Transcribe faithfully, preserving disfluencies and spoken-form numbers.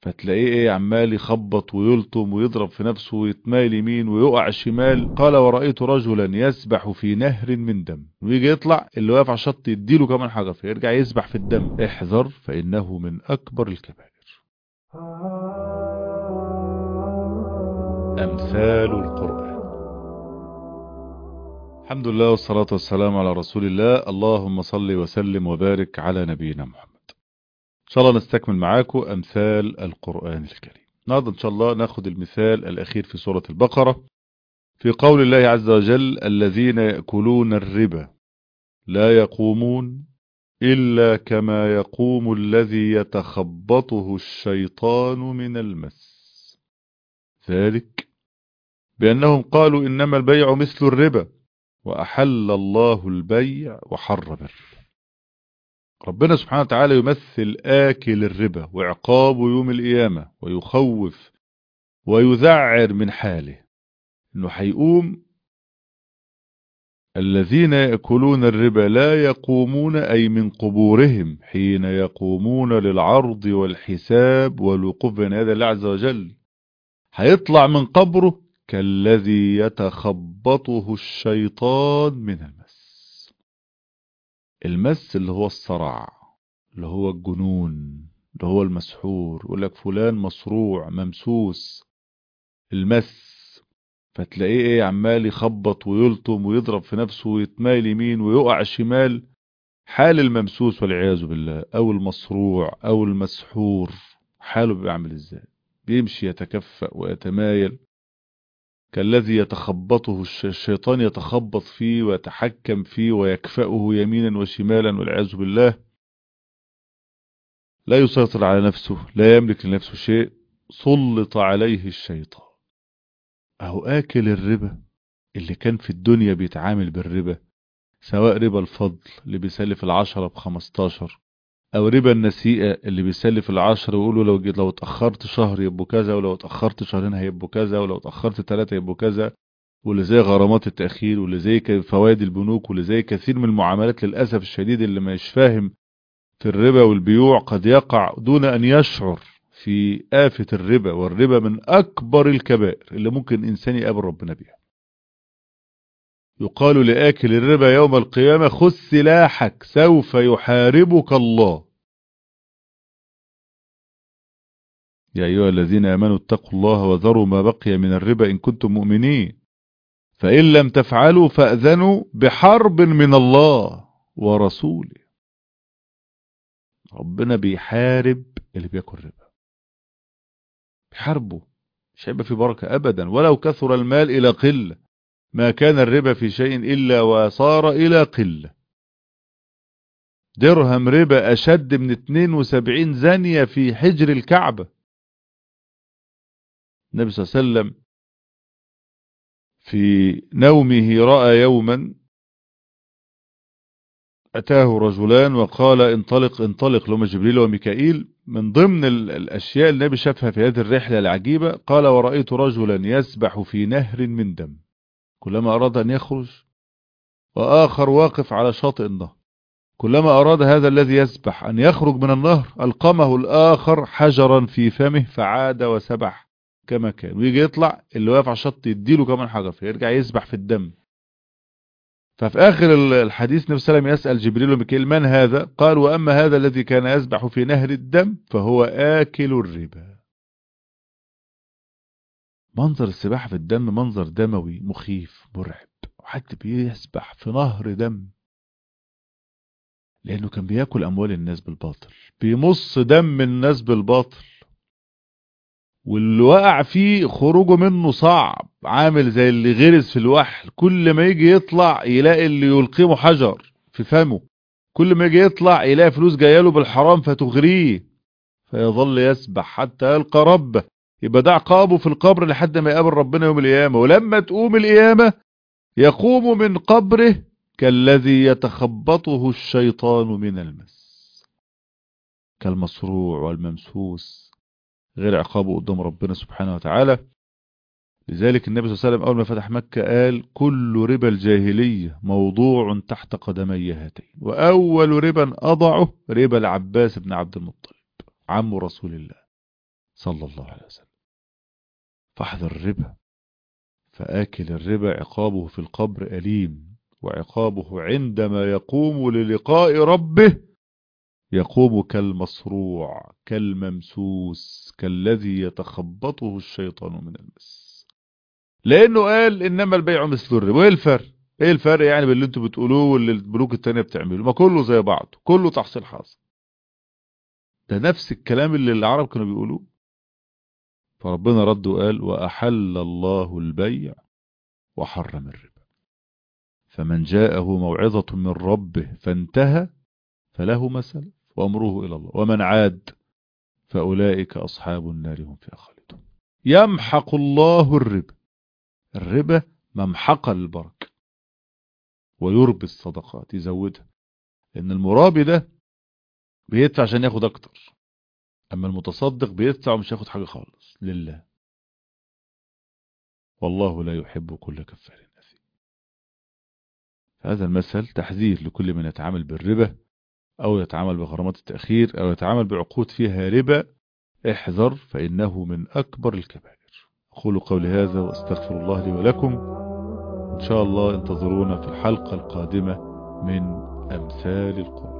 فتلاقيه ايه عمال يخبط ويلطم ويضرب في نفسه ويتمايل يمين ويقع شمال. قال ورأيت رجلا يسبح في نهر من دم، ويجي يطلع اللي واقف على الشط يديله كمان حاجة فيرجع يسبح في الدم. احذر فإنه من أكبر الكبائر. أمثال القرآن. الحمد لله والصلاة والسلام على رسول الله. اللهم صل وسلم وبارك على نبينا محمد. إن شاء الله نستكمل معاكم أمثال القرآن الكريم. النهارده إن شاء الله ناخد المثال الأخير في سورة البقرة في قول الله عز وجل: الذين يأكلون الربا لا يقومون إلا كما يقوم الذي يتخبطه الشيطان من المس، ذلك بأنهم قالوا إنما البيع مثل الربا وأحل الله البيع وحرم الربا. ربنا سبحانه وتعالى يمثل آكل الربا وعقابه يوم القيامة ويخوف ويذعر من حاله إنه هيقوم: الذين يأكلون الربا لا يقومون أي من قبورهم حين يقومون للعرض والحساب والوقوف بين يدي الله عز وجل. هيطلع من قبره كالذي يتخبطه الشيطان من المس. المس اللي هو الصرع، اللي هو الجنون، اللي هو المسحور. يقول لك فلان مصروع ممسوس، المس. فتلاقيه ايه عمال يخبط ويلطم ويضرب في نفسه ويتمايل يمين ويقع شمال. حال الممسوس والعياذ بالله او المصروع او المسحور حاله بيعمل ازاي؟ بيمشي يتكفأ ويتمايل كالذي يتخبطه الشيطان، يتخبط فيه ويتحكم فيه ويكفأه يمينا وشمالا والعياذ بالله. لا يسيطر على نفسه، لا يملك لنفسه شيء، سلط عليه الشيطان. اهو آكل الربا اللي كان في الدنيا بيتعامل بالربا، سواء ربا الفضل اللي بيسلف العشرة بخمستاشر، او ربا النسيئة اللي بيسلف العشرة ويقولوا لو جيت لو اتأخرت شهر يبقوا كذا، ولو اتأخرت شهرين هيبقوا كذا، ولو اتأخرت ثلاثة يبقوا كذا، واللي زي غرامات التأخير، واللي زي فوائد البنوك، واللي زي كثير من المعاملات للأسف الشديد. اللي مش فاهم في الربا والبيوع قد يقع دون أن يشعر في آفة الربا، والربا من أكبر الكبائر اللي ممكن إنسان يقابل ربنا بيها. يقال لآكل الربا يوم القيامة: خذ سلاحك سوف يحاربك الله. يا أيها الذين آمنوا اتقوا الله وذروا ما بقي من الربا إن كنتم مؤمنين فإن لم تفعلوا فأذنوا بحرب من الله ورسوله. ربنا بيحارب اللي بياكل ربا، بيحاربه. مش هيبقى في بركة أبدا، ولو كثر المال إلى قلة. ما كان الربا في شيء إلا وصار إلى قلة. درهم ربا أشد من اثنين وسبعين زانية في حجر الكعبة. النبي صلى الله عليه وسلم في نومه رأى يوما أتاه رجلان وقال: انطلق انطلق، لهم جبريل وميكائيل. من ضمن الأشياء اللي النبي شافها في هذه الرحلة العجيبة، قال: ورأيت رجلا يسبح في نهر من دم، كلما أراد أن يخرج وآخر واقف على شاطئ النهر، كلما أراد هذا الذي يسبح أن يخرج من النهر ألقمه الآخر حجرا في فمه فعاد وسبح كما كان. ويجي يطلع اللي واقف على الشط يديله كمان حجر فيرجع يسبح في الدم. ففي آخر الحديث النبي صلى الله عليه وسلم يسأل جبريل وميكائيل: من هذا؟ قال: وأما هذا الذي كان يسبح في نهر الدم فهو آكل الربا. منظر السباحة في الدم منظر دموي مخيف مرعب، وحتى بيسبح في نهر دم، لأنه كان بياكل أموال الناس بالباطل، بيمص دم الناس بالباطل، واللي وقع فيه خروجه منه صعب، عامل زي اللي غرز في الوحل. كل ما يجي يطلع يلاقي اللي يلقمه حجر في فمه، كل ما يجي يطلع يلاقي فلوس جايله بالحرام فتغريه، فيظل يسبح حتى يلقى ربه. يبقى ده عقابه في القبر لحد ما يقابل ربنا يوم القيامة. ولما تقوم القيامة يقوم من قبره كالذي يتخبطه الشيطان من المس، كالمصروع والممسوس، غير عقابه قدام ربنا سبحانه وتعالى. لذلك النبي صلى الله عليه وسلم أول ما فتح مكة قال: كل ربا الجاهلية موضوع تحت قدمي هاتين، وأول ربا أضعه ربا العباس بن عبد المطلب عم رسول الله. صلى الله عليه وسلم. فاحذر الربا، فآكل الربا عقابه في القبر أليم، وعقابه عندما يقوم للقاء ربه يقوم كالمصروع كالممسوس كالذي يتخبطه الشيطان من المس. لأنه قال إنما البيع مثل الربا. وإيه الفرق؟ إيه الفرق يعني باللي انتوا بتقولوه واللي البنوك التانية بتعمله؟ ما كله زي بعض، كله تحصيل حاصل. ده نفس الكلام اللي العرب كانوا بيقولوه. فربنا رد وقال وأحل الله البيع وحرم الربا، فمن جاءه موعظة من ربه فانتهى فله ما سلف وأمره إلى الله ومن عاد فأولئك أصحاب النار هم فيها خالدون. يمحق الله الربا، الربا ممحقة للبركة، ويربي الصدقات يزودها، لأن المرابي ده بيدفع عشان ياخد أكتر، أما المتصدق بيدفع ومش ياخد حاجة خالص لله. والله لا يحب كل كفار أثيم. هذا المثل تحذير لكل من يتعامل بالربا أو يتعامل بغرامات التأخير أو يتعامل بعقود فيها ربا. احذر، فإنه من أكبر الكبائر. أقول قولي هذا وأستغفر الله لي ولكم. إن شاء الله انتظرونا في الحلقة القادمة من أمثال القرآن.